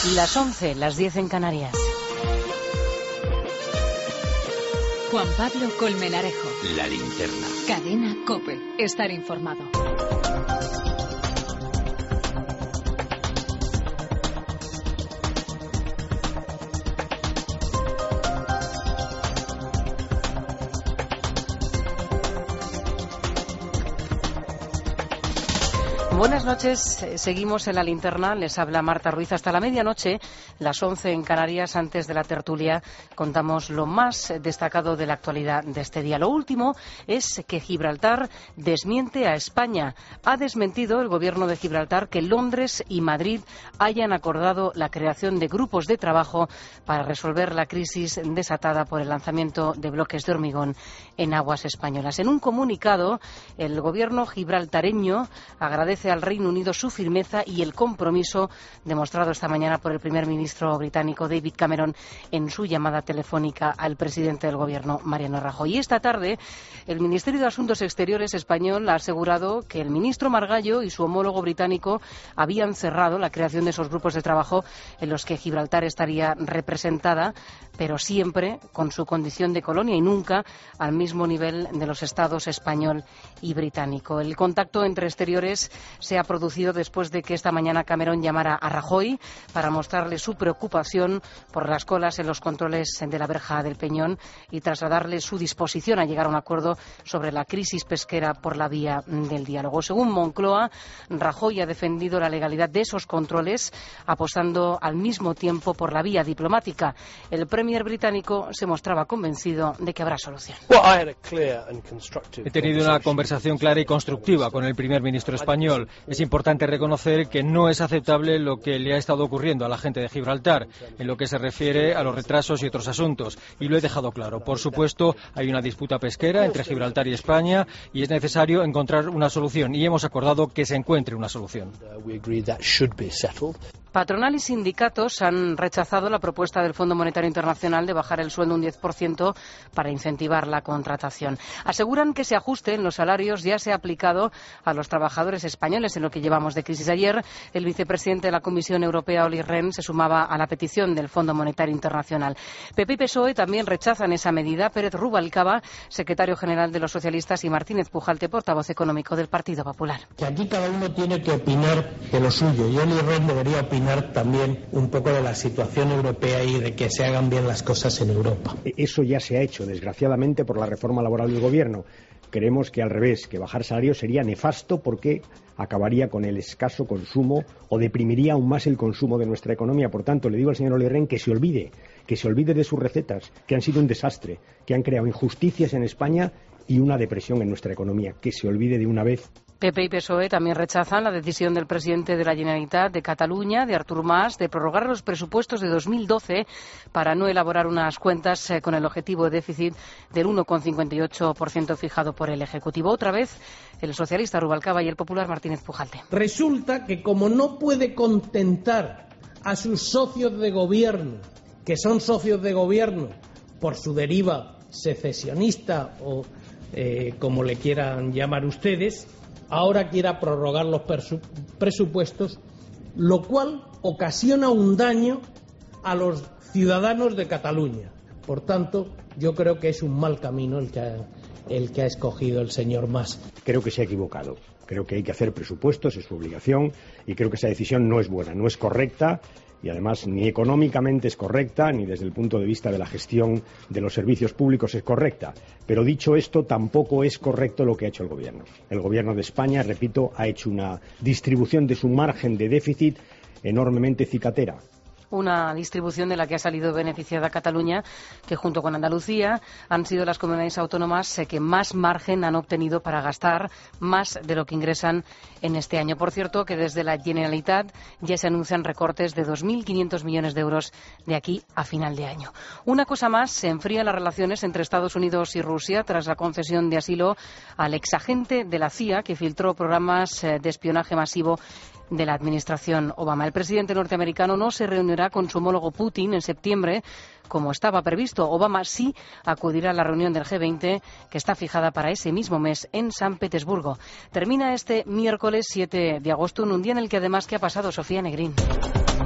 Las 11, las 10 en Canarias. Juan Pablo Colmenarejo. La linterna. Cadena COPE. Estar informado. Buenas noches, seguimos en la linterna, les habla Marta Ruiz hasta la medianoche, las 11 en Canarias. Antes de la tertulia contamos lo más destacado de la actualidad de este día. Lo último es que Gibraltar desmiente a España. Ha desmentido el gobierno de Gibraltar que Londres y Madrid hayan acordado la creación de grupos de trabajo para resolver la crisis desatada por el lanzamiento de bloques de hormigón en aguas españolas. En un comunicado, el gobierno gibraltareño agradece al Reino Unido su firmeza y el compromiso demostrado esta mañana por el primer ministro británico David Cameron en su llamada telefónica al presidente del gobierno, Mariano Rajoy. Y esta tarde, el Ministerio de Asuntos Exteriores español ha asegurado que el ministro Margallo y su homólogo británico habían cerrado la creación de esos grupos de trabajo en los que Gibraltar estaría representada, pero siempre con su condición de colonia y nunca al mismo nivel de los estados español y británico. El contacto entre exteriores se ha producido después de que esta mañana Cameron llamara a Rajoy para mostrarle su preocupación por las colas en los controles de la verja del Peñón y trasladarle su disposición a llegar a un acuerdo sobre la crisis pesquera por la vía del diálogo. Según Moncloa, Rajoy ha defendido la legalidad de esos controles, apostando al mismo tiempo por la vía diplomática. El premier británico se mostraba convencido de que habrá solución. He tenido una conversación clara y constructiva con el primer ministro español. Es importante reconocer que no es aceptable lo que le ha estado ocurriendo a la gente de Gibraltar en lo que se refiere a los retrasos y otros asuntos. Y lo he dejado claro. Por supuesto, hay una disputa pesquera entre Gibraltar y España y es necesario encontrar una solución. Y hemos acordado que se encuentre una solución. Patronal y sindicatos han rechazado la propuesta del Fondo Monetario Internacional de bajar el sueldo un 10% para incentivar la contratación. Aseguran que ese ajuste en los salarios ya se ha aplicado a los trabajadores españoles en lo que llevamos de crisis. Ayer, el vicepresidente de la Comisión Europea, Olli Rehn, se sumaba a la petición del Fondo Monetario Internacional. PP y PSOE también rechazan esa medida. Pérez Rubalcaba, secretario general de los socialistas, y Martínez Pujalte, portavoz económico del Partido Popular. Que aquí cada uno tiene que opinar de lo suyo y Olli Rehn debería opinar también un poco de la situación europea y de que se hagan bien las cosas en Europa. Eso ya se ha hecho, desgraciadamente, por la reforma laboral del Gobierno. Creemos que al revés, que bajar salarios sería nefasto porque acabaría con el escaso consumo o deprimiría aún más el consumo de nuestra economía. Por tanto, le digo al señor Olli Rehn que se olvide de sus recetas, que han sido un desastre, que han creado injusticias en España y una depresión en nuestra economía. Que se olvide de una vez. PP y PSOE también rechazan la decisión del presidente de la Generalitat de Cataluña, de Artur Mas, de prorrogar los presupuestos de 2012 para no elaborar unas cuentas con el objetivo de déficit del 1,58% fijado por el Ejecutivo. Otra vez, el socialista Rubalcaba y el popular Martínez Pujalte. Resulta que como no puede contentar a sus socios de gobierno, que son socios de gobierno por su deriva secesionista o como le quieran llamar ustedes, ahora quiera prorrogar los presupuestos, lo cual ocasiona un daño a los ciudadanos de Cataluña. Por tanto, yo creo que es un mal camino el que ha escogido el señor Mas. Creo que se ha equivocado. Creo que hay que hacer presupuestos, es su obligación, y creo que esa decisión no es buena, no es correcta. Y además ni económicamente es correcta, ni desde el punto de vista de la gestión de los servicios públicos es correcta. Pero dicho esto, tampoco es correcto lo que ha hecho el Gobierno. El Gobierno de España, repito, ha hecho una distribución de su margen de déficit enormemente cicatera. Una distribución de la que ha salido beneficiada Cataluña, que junto con Andalucía han sido las comunidades autónomas que más margen han obtenido para gastar, más de lo que ingresan en este año. Por cierto, que desde la Generalitat ya se anuncian recortes de 2.500 millones de euros de aquí a final de año. Una cosa más, se enfrían las relaciones entre Estados Unidos y Rusia tras la concesión de asilo al exagente de la CIA que filtró programas de espionaje masivo de la administración Obama. El presidente norteamericano no se reunirá con su homólogo Putin en septiembre, como estaba previsto. Obama sí acudirá a la reunión del G20, que está fijada para ese mismo mes en San Petersburgo. Termina este miércoles 7 de agosto, en un día en el que además, ¿qué ha pasado, Sofía Negrín?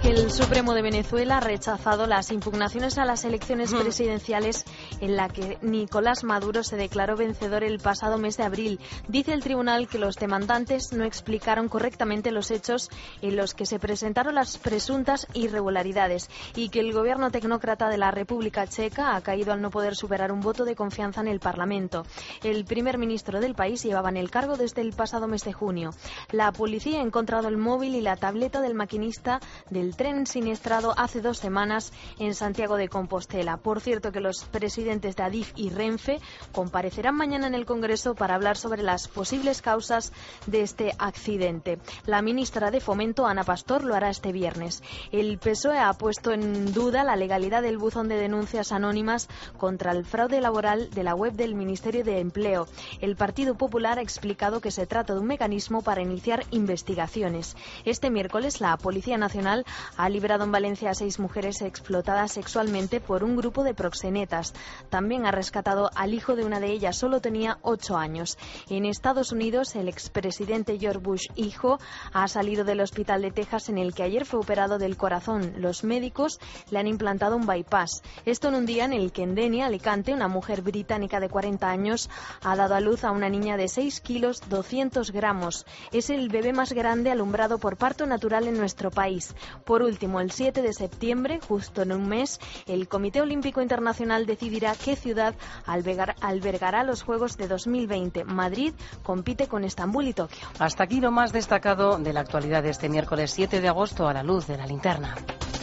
El Supremo de Venezuela ha rechazado las impugnaciones a las elecciones presidenciales en la que Nicolás Maduro se declaró vencedor el pasado mes de abril. Dice el tribunal que los demandantes no explicaron correctamente los hechos en los que se presentaron las presuntas irregularidades y que el gobierno tecnócrata de la República Checa ha caído al no poder superar un voto de confianza en el Parlamento. El primer ministro del país llevaba en el cargo desde el pasado mes de junio. La policía ha encontrado el móvil y la tableta del maquinista del tren siniestrado hace 2 semanas en Santiago de Compostela. Por cierto, que los presidentes de Adif y Renfe comparecerán mañana en el Congreso para hablar sobre las posibles causas de este accidente. La ministra de Fomento, Ana Pastor, lo hará este viernes. El PSOE ha puesto en duda la legalidad del buzón de denuncias anónimas contra el fraude laboral de la web del Ministerio de Empleo. El Partido Popular ha explicado que se trata de un mecanismo para iniciar investigaciones. Este miércoles la Policía Nacional ha liberado en Valencia a 6 mujeres explotadas sexualmente por un grupo de proxenetas. También ha rescatado al hijo de una de ellas, solo tenía 8 años. En Estados Unidos, el expresidente George Bush hijo ha salido del hospital de Texas en el que ayer fue operado del corazón. Los médicos le han implantado un bypass. Esto en un día en el que en Denia, Alicante, una mujer británica de 40 años ha dado a luz a una niña de 6 kilos 200 gramos. Es el bebé más grande alumbrado por parto natural en nuestro país. Por último, el 7 de septiembre, justo en un mes, el Comité Olímpico Internacional decidirá qué ciudad albergará los Juegos de 2020. Madrid compite con Estambul y Tokio. Hasta aquí lo más destacado de la actualidad de este miércoles 7 de agosto a la luz de la linterna.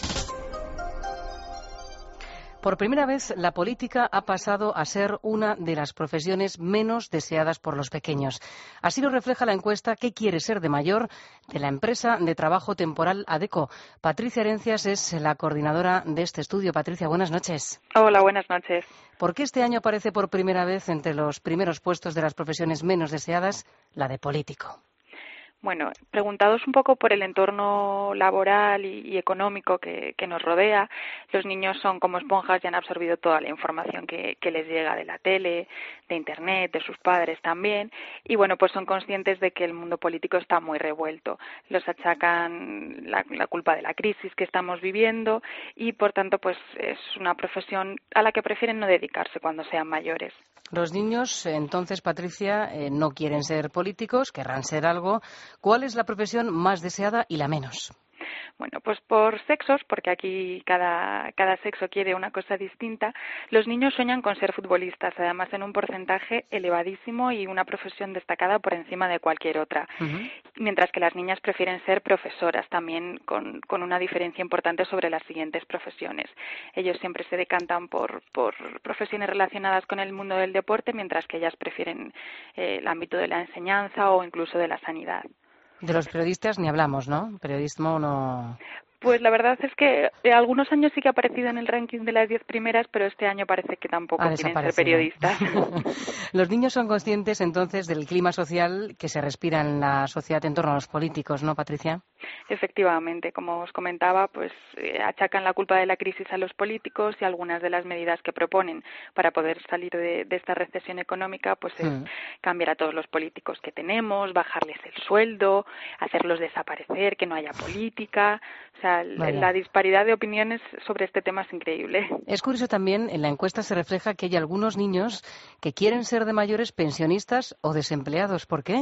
Por primera vez, la política ha pasado a ser una de las profesiones menos deseadas por los pequeños. Así lo refleja la encuesta ¿Qué quiere ser de mayor?, de la empresa de trabajo temporal ADECO. Patricia Herencias es la coordinadora de este estudio. Patricia, buenas noches. Hola, buenas noches. ¿Por qué este año aparece por primera vez entre los primeros puestos de las profesiones menos deseadas la de político? Bueno, preguntados un poco por el entorno laboral y económico que nos rodea, los niños son como esponjas y han absorbido toda la información que les llega de la tele, de Internet, de sus padres también, y bueno, pues son conscientes de que el mundo político está muy revuelto. Los achacan la culpa de la crisis que estamos viviendo y, por tanto, pues es una profesión a la que prefieren no dedicarse cuando sean mayores. Los niños, entonces, Patricia, no quieren ser políticos, querrán ser algo. ¿Cuál es la profesión más deseada y la menos? Bueno, pues por sexos, porque aquí cada sexo quiere una cosa distinta, los niños sueñan con ser futbolistas, además en un porcentaje elevadísimo y una profesión destacada por encima de cualquier otra. Mientras que las niñas prefieren ser profesoras, también con una diferencia importante sobre las siguientes profesiones. Ellos siempre se decantan por profesiones relacionadas con el mundo del deporte, mientras que ellas prefieren el ámbito de la enseñanza o incluso de la sanidad. De los periodistas ni hablamos, ¿no? Periodismo no... Pues la verdad es que algunos años sí que ha aparecido en el ranking de las 10 primeras, pero este año parece que tampoco quieren ser periodistas. Los niños son conscientes entonces del clima social que se respira en la sociedad en torno a los políticos, ¿no, Patricia? Efectivamente, como os comentaba, pues achacan la culpa de la crisis a los políticos y algunas de las medidas que proponen para poder salir de esta recesión económica, pues es cambiar a todos los políticos que tenemos, bajarles el sueldo, hacerlos desaparecer, que no haya política. O sea, la disparidad de opiniones sobre este tema es increíble. Es curioso también, en la encuesta se refleja que hay algunos niños que quieren ser de mayores pensionistas o desempleados. ¿Por qué?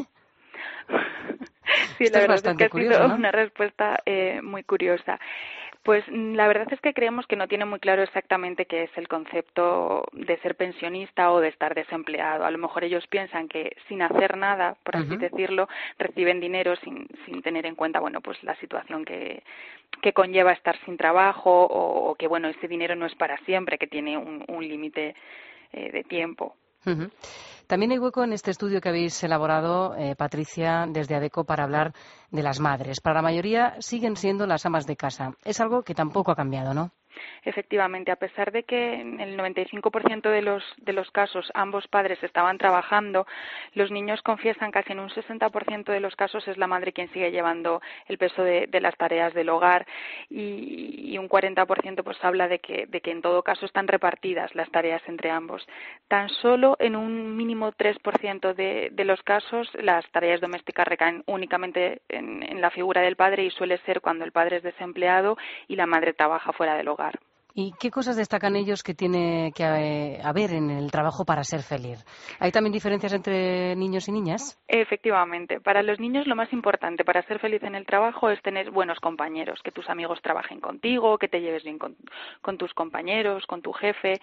Sí, la verdad es que ha sido una respuesta muy curiosa. Pues la verdad es que creemos que no tiene muy claro exactamente qué es el concepto de ser pensionista o de estar desempleado. A lo mejor ellos piensan que sin hacer nada, por así decirlo, reciben dinero sin tener en cuenta, bueno, pues la situación que conlleva estar sin trabajo o que, bueno, ese dinero no es para siempre, que tiene un límite de tiempo. También hay hueco en este estudio que habéis elaborado, Patricia, desde ADECO, para hablar de las madres. Para la mayoría siguen siendo las amas de casa. Es algo que tampoco ha cambiado, ¿no? Efectivamente, a pesar de que en el 95% de los casos ambos padres estaban trabajando, los niños confiesan casi en un 60% de los casos es la madre quien sigue llevando el peso de las tareas del hogar y un 40% pues habla de que en todo caso están repartidas las tareas entre ambos. Tan solo en un mínimo 3% de los casos las tareas domésticas recaen únicamente en la figura del padre y suele ser cuando el padre es desempleado y la madre trabaja fuera del hogar. ¿Y qué cosas destacan ellos que tiene que haber en el trabajo para ser feliz? ¿Hay también diferencias entre niños y niñas? Efectivamente. Para los niños lo más importante para ser feliz en el trabajo es tener buenos compañeros, que tus amigos trabajen contigo, que te lleves bien con tus compañeros, con tu jefe.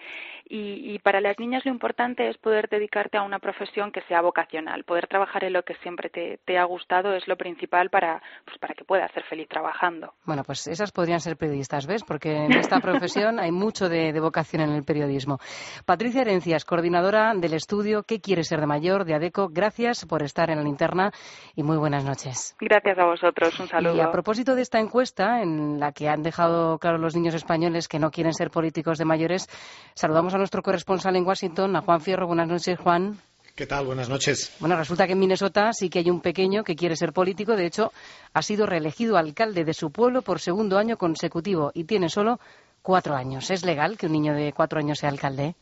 Y para las niñas lo importante es poder dedicarte a una profesión que sea vocacional. Poder trabajar en lo que siempre te ha gustado es lo principal para que puedas ser feliz trabajando. Bueno, pues esas podrían ser periodistas, ¿ves? Porque en esta profesión hay mucho de vocación en el periodismo. Patricia Herencias, coordinadora del estudio ¿Qué quiere ser de mayor? De ADECO. Gracias por estar en la linterna y muy buenas noches. Gracias a vosotros. Un saludo. Y a propósito de esta encuesta, en la que han dejado claro los niños españoles que no quieren ser políticos de mayores, saludamos a nuestro corresponsal en Washington, a Juan Fierro. Buenas noches, Juan. ¿Qué tal? Buenas noches. Bueno, resulta que en Minnesota sí que hay un pequeño que quiere ser político. De hecho, ha sido reelegido alcalde de su pueblo por segundo año consecutivo y tiene solo 4 años. ¿Es legal que un niño de 4 años sea alcalde?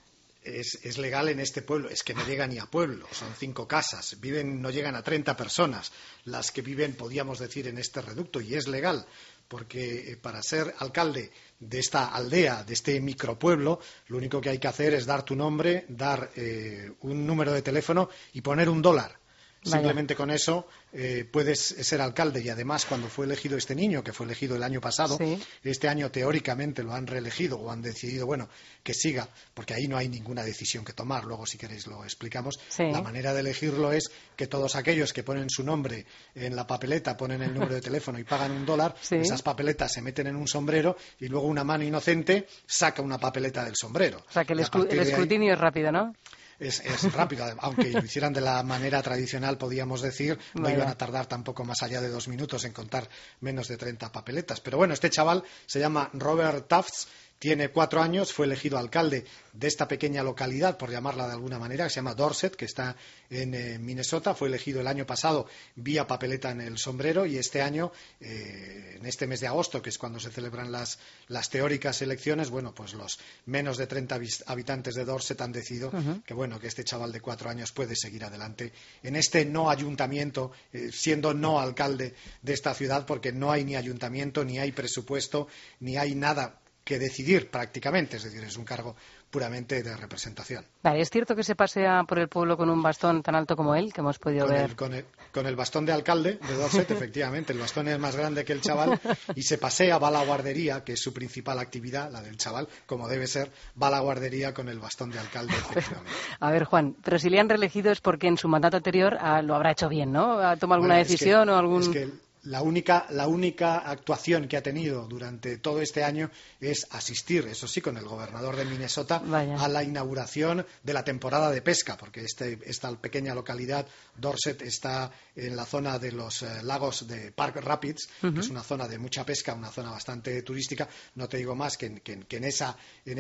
Es legal en este pueblo, es que no llega ni a pueblo, son 5 casas, no llegan a 30 personas las que viven, podríamos decir, en este reducto, y es legal, porque para ser alcalde de esta aldea, de este micropueblo, lo único que hay que hacer es dar tu nombre, dar un número de teléfono y poner $1. Simplemente con eso puedes ser alcalde. Y además, cuando fue elegido este niño, que fue elegido el año pasado, sí, este año teóricamente lo han reelegido o han decidido, que siga, porque ahí no hay ninguna decisión que tomar. Luego, si queréis, lo explicamos. Sí. La manera de elegirlo es que todos aquellos que ponen su nombre en la papeleta, ponen el número de teléfono y pagan $1, sí, esas papeletas se meten en un sombrero y luego una mano inocente saca una papeleta del sombrero. O sea, que el escrutinio es rápido, ¿no? Es rápido, aunque lo hicieran de la manera tradicional, podríamos decir, no iban a tardar tampoco más allá de 2 minutos en contar menos de 30 papeletas. Pero bueno, este chaval se llama Robert Tufts, tiene 4 años, fue elegido alcalde de esta pequeña localidad, por llamarla de alguna manera, que se llama Dorset, que está en Minnesota. Fue elegido el año pasado vía papeleta en el sombrero y este año, en este mes de agosto, que es cuando se celebran las teóricas elecciones, pues los menos de 30 habitantes de Dorset han decidido que este chaval de 4 años puede seguir adelante en este no ayuntamiento, siendo no alcalde de esta ciudad, porque no hay ni ayuntamiento, ni hay presupuesto, ni hay nada que decidir prácticamente, es decir, es un cargo puramente de representación. Vale, ¿es cierto que se pasea por el pueblo con un bastón tan alto como él, que hemos podido ver? Con el bastón de alcalde de Dorset, efectivamente, el bastón es más grande que el chaval y se pasea, va a la guardería, que es su principal actividad, la del chaval, como debe ser, va a la guardería con el bastón de alcalde, efectivamente. A ver, Juan, pero si le han reelegido es porque en su mandato anterior lo habrá hecho bien, ¿no? ¿Ha tomado alguna decisión o algún...? Es que la única actuación que ha tenido durante todo este año es asistir, eso sí, con el gobernador de Minnesota, a la inauguración de la temporada de pesca, porque esta pequeña localidad, Dorset, está en la zona de los lagos de Park Rapids, que es una zona de mucha pesca, una zona bastante turística. No te digo más que en esa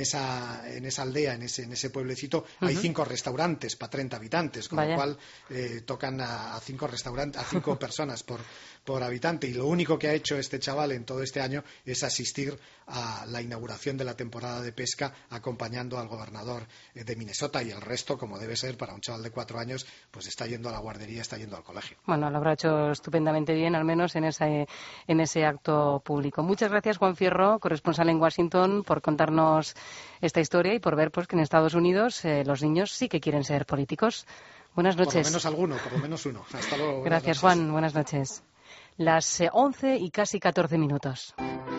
aldea, en ese pueblecito, hay 5 restaurantes para 30 habitantes, con lo cual tocan a 5 restaurantes, a 5 personas por habitante, y lo único que ha hecho este chaval en todo este año es asistir a la inauguración de la temporada de pesca acompañando al gobernador de Minnesota, y el resto, como debe ser para un chaval de 4 años, pues está yendo a la guardería, está yendo al colegio. Bueno, lo habrá hecho estupendamente bien, al menos en ese acto público. Muchas gracias, Juan Fierro, corresponsal en Washington, por contarnos esta historia y por ver que en Estados Unidos los niños sí que quieren ser políticos. Buenas noches. Por lo menos alguno, por lo menos uno. Hasta luego. Gracias, Juan. Buenas noches. Las 11 y casi 14 minutos.